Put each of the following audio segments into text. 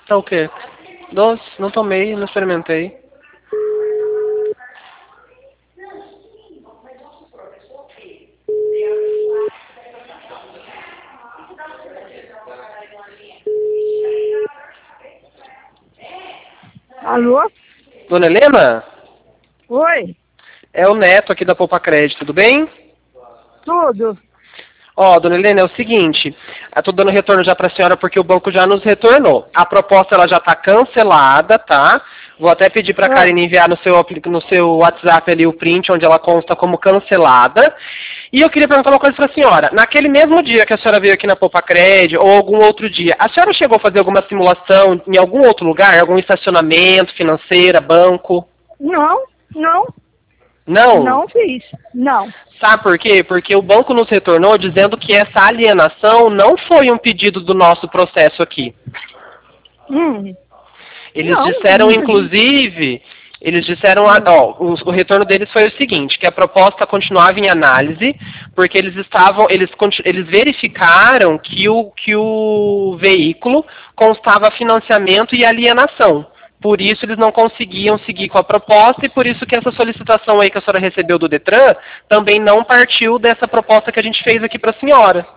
Tá o quê? Doce? Não tomei, não experimentei. Alô? Dona Helena? Oi? É o Neto aqui da Poupa Crédito, tudo bem? Tudo? Ó, dona Helena, é o seguinte, eu tô dando retorno já pra senhora porque o banco já nos retornou. A proposta ela já tá cancelada, tá? Vou até pedir pra Karine enviar no seu WhatsApp ali o print onde ela consta como cancelada. E eu queria perguntar uma coisa pra senhora. Naquele mesmo dia que a senhora veio aqui na Poupa Crédito ou algum outro dia, a senhora chegou a fazer alguma simulação em algum outro lugar? Algum estacionamento, financeira, banco? Não, não, Não? não fiz. Não. Sabe por quê? Porque o banco nos retornou dizendo que essa alienação não foi um pedido do nosso processo aqui. Eles Não. disseram, inclusive, o retorno deles foi o seguinte, que a proposta continuava em análise, porque eles verificaram que o veículo constava financiamento e alienação. Por isso eles não conseguiam seguir com a proposta e por isso que essa solicitação aí que a senhora recebeu do Detran também não partiu dessa proposta que a gente fez aqui para a senhora.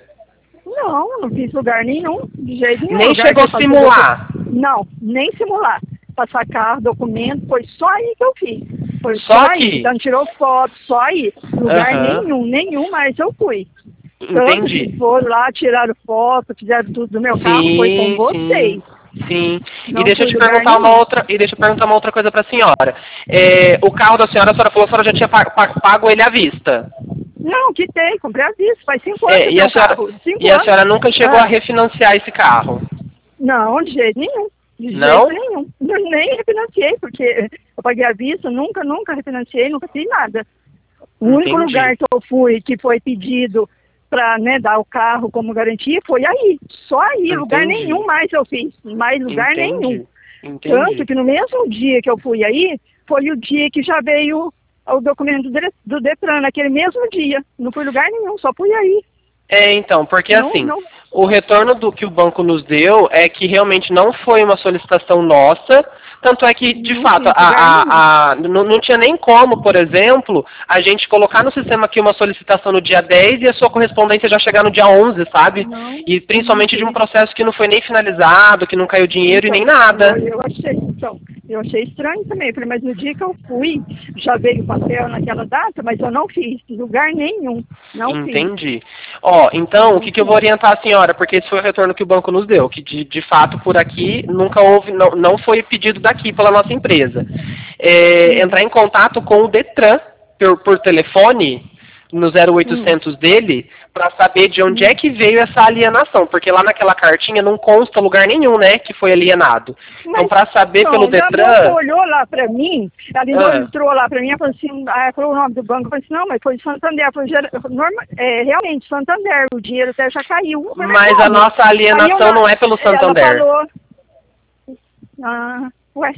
Não fiz lugar nenhum, de jeito nenhum. Nem chegou a simular? Não, nem simular. Para sacar documento, foi só aí que eu fiz. Foi Só só aqui? aí. Então tirou foto, só aí. Lugar nenhum mais eu fui. Entendi. Tanto que foram lá, tiraram foto, fizeram tudo do meu carro, foi com vocês. Sim. Não E deixa eu fui te lugar perguntar nenhum. uma outra coisa para a senhora. O carro da senhora, a senhora falou que a senhora já tinha pago ele à vista. Não, quitei, comprei à vista, faz 5 anos que E eu a senhora, carro. 5 e a anos. senhora nunca chegou a refinanciar esse carro? Não, de jeito nenhum. De Não? jeito nenhum. Eu nem refinanciei, porque eu paguei à vista, nunca refinanciei, nunca fiz nada. O único lugar que eu fui, que foi pedido para dar o carro como garantia, foi aí. Só aí, lugar nenhum mais eu fiz. Mais lugar nenhum. Tanto que no mesmo dia que eu fui aí, foi o dia que já veio o documento do Detran, naquele mesmo dia. Não fui lugar nenhum, só fui aí. Então, porque o retorno do que o banco nos deu é que realmente não foi uma solicitação nossa, tanto é que, de fato, não tinha nem como, por exemplo, a gente colocar no sistema aqui uma solicitação no dia 10 e a sua correspondência já chegar no dia 11, sabe? E principalmente de um processo que não foi nem finalizado, que não caiu dinheiro e nem nada. Eu achei estranho também, falei, mas no dia que eu fui, já veio o papel naquela data, mas eu não fiz, lugar nenhum, não fiz. Entendi. Então, o que eu vou orientar a senhora, porque esse foi o retorno que o banco nos deu, que de fato por aqui nunca houve, não foi pedido daqui pela nossa empresa. Entrar em contato com o Detran por telefone, no 0800 dele, para saber de onde é que veio essa alienação, porque lá naquela cartinha não consta lugar nenhum, né, que foi alienado. Então, para saber pelo Detran... Ela olhou lá para mim, ela entrou lá para mim, ela falou assim, falou o nome do banco, eu falei assim, não, mas foi Santander. Ela falou, realmente, Santander, o dinheiro até já caiu. Mas a nossa alienação não é pelo Santander. Ela falou,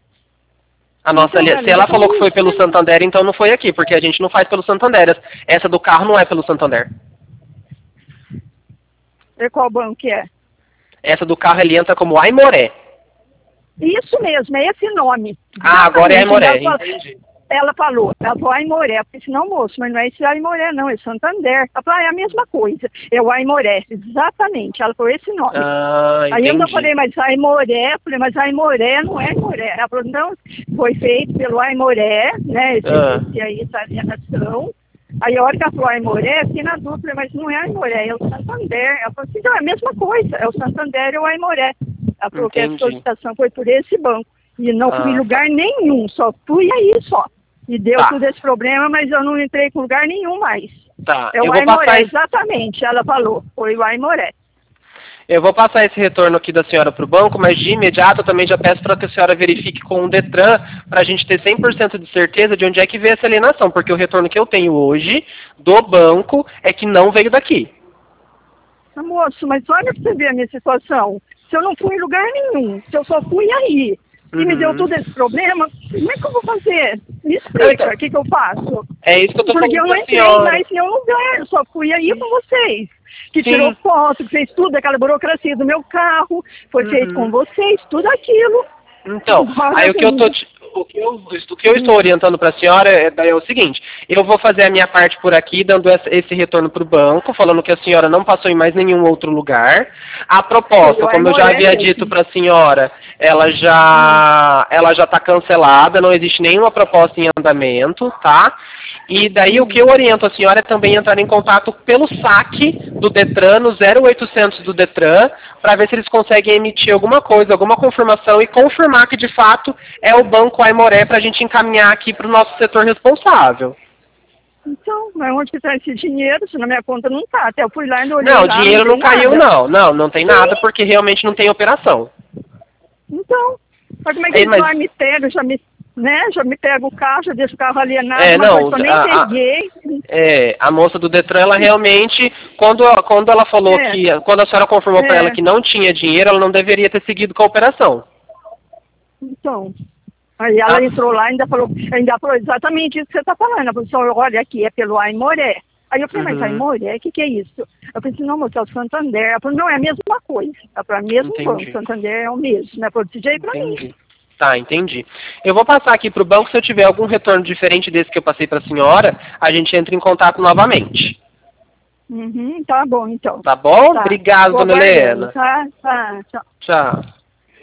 se ela falou que foi pelo Santander, então não foi aqui, porque a gente não faz pelo Santander. Essa do carro não é pelo Santander. E qual banco que é? Essa do carro, ele entra como Aimoré. Isso mesmo, é esse nome. Agora é Aimoré, entendi. Ela falou Aimoré. Eu falei assim, não, moço, mas não é esse Aimoré, não, é Santander. Ela falou, é a mesma coisa, é o Aimoré, exatamente. Ela falou esse nome. Aí eu não falei, mas Aimoré, falei, mas Aimoré não é Aimoré. Ela falou, não, foi feito pelo Aimoré, né, essa alienação. Aí a hora que ela falou Aimoré, fiquei na dúvida, mas não é Aimoré, é o Santander. Ela falou assim, não, é a mesma coisa, é o Santander e o Aimoré. Ela falou que a solicitação foi por esse banco. E não fui em lugar nenhum, só fui aí só. E deu tudo esse problema, mas eu não entrei com lugar nenhum mais. É o Aimoré, exatamente, ela falou, foi o Aimoré. Eu vou passar esse retorno aqui da senhora para o banco, mas de imediato eu também já peço para que a senhora verifique com o Detran, para a gente ter 100% de certeza de onde é que veio essa alienação, porque o retorno que eu tenho hoje do banco é que não veio daqui. Moço, mas olha para você ver a minha situação. Se eu não fui em lugar nenhum, se eu só fui aí, e me deu todo esse problema, como é que eu vou fazer? Me explica, o que eu faço? É isso que eu tô falando. Porque eu não entrei mais em nenhum lugar, eu só fui aí com vocês. Que tirou foto, que fez tudo, aquela burocracia do meu carro, foi feito com vocês, tudo aquilo. Então, aí o que eu estou orientando para a senhora é o seguinte, eu vou fazer a minha parte por aqui, dando esse retorno para o banco, falando que a senhora não passou em mais nenhum outro lugar. A proposta, como eu já havia dito para a senhora, ela já está cancelada, não existe nenhuma proposta em andamento, tá? E daí o que eu oriento a senhora é também entrar em contato pelo saque do Detran, no 0800 do Detran, para ver se eles conseguem emitir alguma coisa, alguma confirmação e confirmar que de fato é o Banco Aimoré para a gente encaminhar aqui para o nosso setor responsável. Então, mas onde que está esse dinheiro? Se na minha conta não está. Até eu fui lá e não olhei. Não, o dinheiro não caiu, não tem nada, porque realmente não tem operação. Então, mas como é que eles lá me pegam, já me pega o carro, já deixa o carro alienado, coisa que eu nem peguei. A moça do Detran, ela realmente, quando ela falou quando a senhora confirmou para ela que não tinha dinheiro, ela não deveria ter seguido com a operação. Então, aí ela entrou lá e ainda falou exatamente isso que você está falando. Ela falou, olha aqui, é pelo Aimoré. Aí eu falei, mas Aimoré, o que é isso? Eu pensei, não, moça, é o Santander. Ela falou, não, é a mesma coisa. Ela falou, mesmo banco, Santander é o mesmo. Ela falou, desse jeito pra mim. Tá, entendi. Eu vou passar aqui pro banco, se eu tiver algum retorno diferente desse que eu passei pra senhora, a gente entra em contato novamente. Tá bom, então. Tá bom? Obrigado, dona Helena. Tá, tchau. Tchau.